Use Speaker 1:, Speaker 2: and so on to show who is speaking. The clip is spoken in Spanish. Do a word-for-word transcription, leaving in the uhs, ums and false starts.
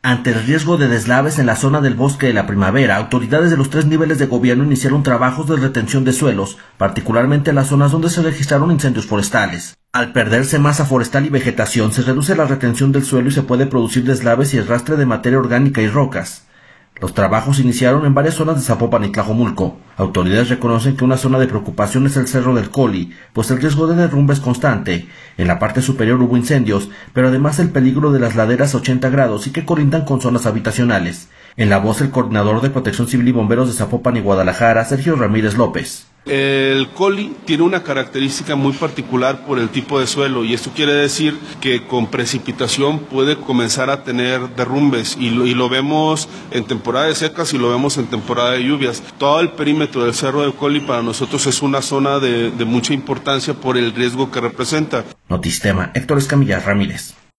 Speaker 1: Ante el riesgo de deslaves en la zona del Bosque de la Primavera, autoridades de los tres niveles de gobierno iniciaron trabajos de retención de suelos, particularmente en las zonas donde se registraron incendios forestales. Al perderse masa forestal y vegetación, se reduce la retención del suelo y se puede producir deslaves y arrastre de materia orgánica y rocas. Los trabajos iniciaron en varias zonas de Zapopan y Tlajomulco. Autoridades reconocen que una zona de preocupación es el Cerro del Coli, pues el riesgo de derrumbe es constante. En la parte superior hubo incendios, pero además el peligro de las laderas a ochenta grados y que colindan con zonas habitacionales. En la voz el coordinador de Protección Civil y Bomberos de Zapopan y Guadalajara, Sergio Ramírez López.
Speaker 2: El Coli tiene una característica muy particular por el tipo de suelo y esto quiere decir que con precipitación puede comenzar a tener derrumbes y lo, y lo vemos en temporada de secas y lo vemos en temporada de lluvias. Todo el perímetro del Cerro del Coli para nosotros es una zona de, de mucha importancia por el riesgo que representa.
Speaker 1: Notistema, Héctor Escamilla Ramírez.